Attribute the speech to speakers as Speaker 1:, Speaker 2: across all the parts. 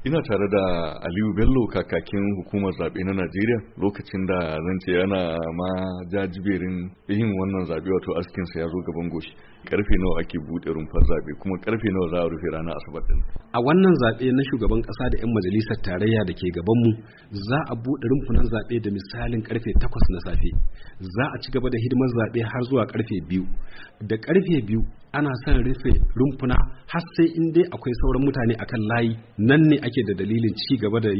Speaker 1: Ina tare da Aliyu Bello kakakin hukumar zaɓe na Najeriya lokacin da zan ce yana ma jajiberin yin wannan zaɓe wato askinsa ya zo gaban goshi. Karfe nawa ake buɗe rumfar zaɓe kuma karfe nawa za a rufe ranar Asabar din?
Speaker 2: A wannan zaɓe na shugaban ƙasa da 'yan majalisar tarayya da ke gabanmu za a buɗe rumfunan zaɓe da misalin karfe 8 na safe. Za a ci gaba da hidimar zaɓe har zuwa karfe 2. Da karfe 2 ana son rufe rumfuna har sai in dai akwai sauran mutane akan layi, nan ne ake da dalilin ci gaba da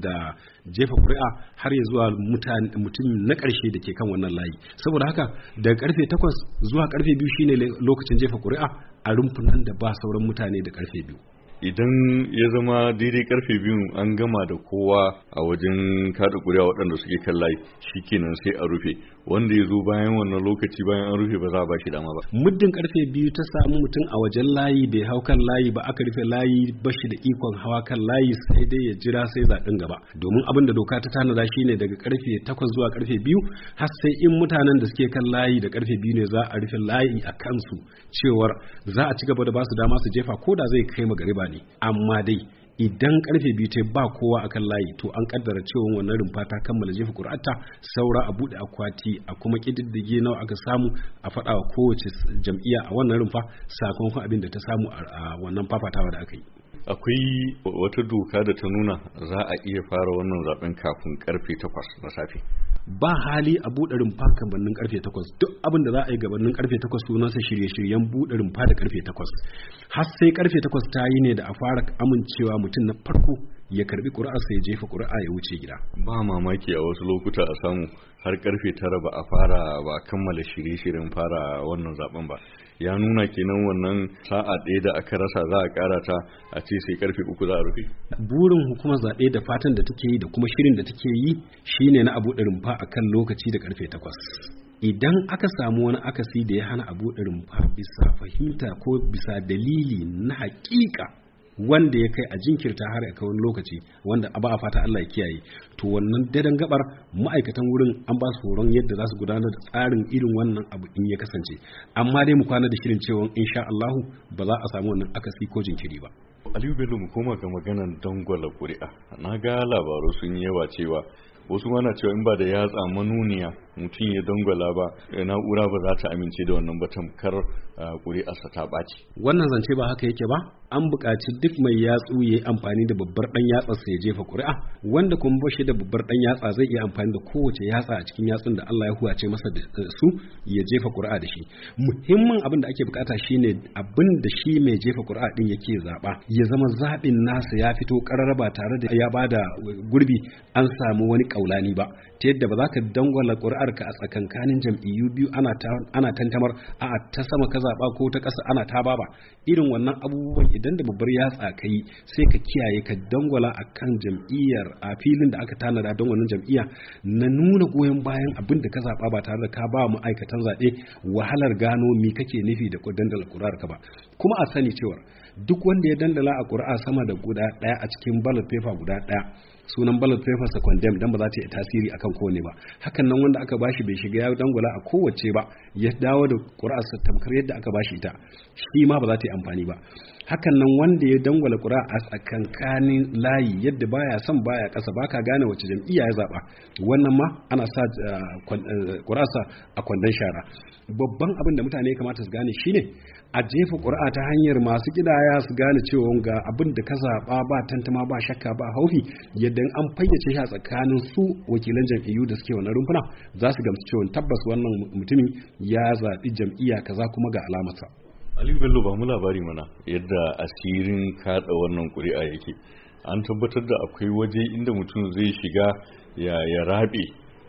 Speaker 2: jefa ƙuri'a har ya zuwa mutum na ƙarshe da ke kan wannan layi. Saboda haka daga karfe 8 zuwa karfe 2 shine lokacin jefa ƙuri'a a rumfunan da ba sauran mutane da karfe 2.
Speaker 1: Idan ya zama daidai karfe 2 an gama da kowa a wajen kada ƙuri'a waɗanda suke kan layi, shikenan sai a rufe. Wanda ya zo bayan wannan lokaci bayan an rufe ba za a ba shi dama ba.
Speaker 2: Muddin karfe 2 ta samu mutum a wajen layi bai hau kan layi ba, aka rufe layi, ba shi da ikon hawa kan layi sai dai ya jira sai zaɓen gaba. Domin abin da doka ta tanada shine daga karfe 8 zuwa karfe 2 har sai in mutanen da suke kan layi da karfe 2 ne za a rufe layi a kansu, cewar za a ci gaba da ba su dama su jefa ko da zai kai magariba ne. Amma dai idan karfe 2 ta ba kowa akan layi, to an kaddara cewa wannan rumfa ta kammala jefa ƙuri'arta, saura a bude akwati a kuma kididdige nawa aka samu, a faɗa wa kowace jam'iyya a wannan rumfa sakamakon abin da ta samu a wannan fafatawa da aka yi.
Speaker 1: Akwai wata doka da ta nuna za a iya fara wannan zaben kafin karfe 8 na safe.
Speaker 2: Ba hali a buɗe rumfa gabanin karfe 8. Duk abin da za a yi gabanin karfe 8 sunansa shirye-shiryen buɗe rumfa da karfe 8. Har sai karfe 8 ta yi ne da a fara amincewa mutum na farko ya karbi ƙuri'arsa ya jefa ƙuri'a ya wuce gida.
Speaker 1: Ba mamaki a wasu lokuta a samu har karfe 9 ba a kammala shirye-shiryen fara wannan zaben ba. Ya nuna kenan wannan sa'a ɗaya da aka rasa za a ƙara ta a ce sai karfe 3 za a rufe.
Speaker 2: Burin hukumar zaɓe da fatan da take yi da kuma shirin da take yi shine na abu ɗin rumfa a kan lokaci da karfe 8. Idan aka samu wani akasi da ya hana abu ɗin rumfa bisa fahimta ko bisa dalili na haƙiƙa wanda ya kai a jinkirta har a wani lokaci wanda ba a fata Allah ya kiyaye, to wannan daidan gabar ma'aikatan wurin an ba su horon yadda za su gudanar da tsarin irin wannan abu in ya kasance. Amma dai mu kwana da shirin cewa insha Allahu ba za a samu wannan akasi ko jinkiri ba.
Speaker 1: Aliyu Bello, mu koma ga maganar dangwala ƙuri'a. Na ga labaru sun yi yawa cewa wasu mana cewa in ba da yatsa manuniya mutum ya dangwala ba, na'ura ba za ta amince da wannan ba, tamkar ƙuri'arsa ta ɓaci.
Speaker 2: Wannan zance ba haka yake ba. An buƙaci duk mai yatsu ya yi amfani da babbar ɗan yatsarsa ya jefa ƙuri'a, wanda kuma ba shi da babbar ɗan yatsa zai iya amfani da kowace yatsa a cikin yatsun da Allah ya huwace masa da su ya jefa ƙuri'a da shi. Muhimmin abin da ake buƙata shine abin da shi mai jefa ƙuri'a din yake zaɓa ya zama zaɓin nasa ya fito ƙarara ba tare da ya bada gurbi an samu wani ƙaulani ba, ta yadda ba za ka dangwala ƙuri'arka a tsakankanin jam'iyyu biyu ana tantamar a ta sama ka zaɓa ko ta ƙasa ana ta baba. Irin wannan abubuwan idan da babbar yatsa ka yi sai ka kiyaye ka dangwala a kan jam'iyyar a filin da aka tanada don wannan jam'iyya na nuna goyon bayan abin da ka zaɓa ba tare da ka ba ma'aikatan zaɓe wahalar gano me kake nufi da dandala ƙuri'arka ba. Kuma a sani cewa duk wanda ya dandala a ƙuri'a sama da guda ɗaya a cikin ballot paper guda ɗaya, sunan ballot paper sa condemn dan ba za ta yi tasiri akan kowane ba. Hakan nan wanda aka bashi bai shiga ya dangwala a kowace ba, ya dawo da ƙuri'ar sa tamkar yadda aka bashi ita, shi ma ba za ta yi amfani ba. Hakan nan wanda ya dangwala ƙuri'a a tsakankanin layi yadda baya son baya ƙasa, baka gane wace jam'iyya ya zaba, wannan ma ana sa ƙuri'arsa a kwandon shara. Babban abin da mutane ya kamata su gane shine a jefa ƙuri'a ta hanyar masu kidaya su gane cewa ga abin da ka zaɓa ba tantama ba shakka ba haufi, yadda an fayyace shi a tsakanin su wakilan jam'iyyu da suke wannan rumfuna za su gamsu cewa tabbas wannan mutumin ya zaɓi jam'iyya kaza kuma ga alamarsa.
Speaker 1: Aliyu Bello, ba mu labari mana yadda asirin kaɗa wannan ƙuri'a yake. An tabbatar da akwai waje inda mutum zai shiga ya rabe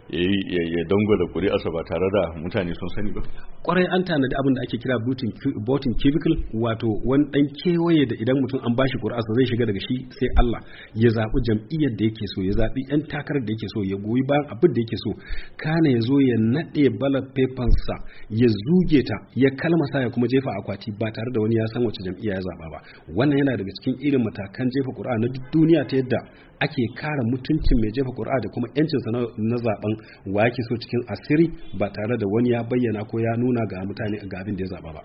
Speaker 1: ya dangwala ƙuri'arsa ba tare da mutane sun sani ba.
Speaker 2: Kwarai an tanadi abin da ake kira voting cubicle, wato wani dan kewaye da idan mutum an bashi ƙuri'arsa zai shiga daga shi sai Allah ya zaɓi jam'iyyar da yake so, ya zaɓi yan takarar da yake so, ya goyi bayan abin da yake so, kana ya zo ya naɗe ballot papersa ya zuge ta ya kalmasa ya kuma jefa akwati ba tare da wani ya san wace jam'iyya ya zaɓa ba. Wannan yana daga cikin irin matakan jefa ƙuri'a na duk duniya ta yadda ake kare mutuncin mai jefa ƙuri'a da kuma yancinsa na zaben wa yake so cikin asiri ba tare da wani ya bayyana ko ya nuna ga mutane ga abin da ya zaba ba.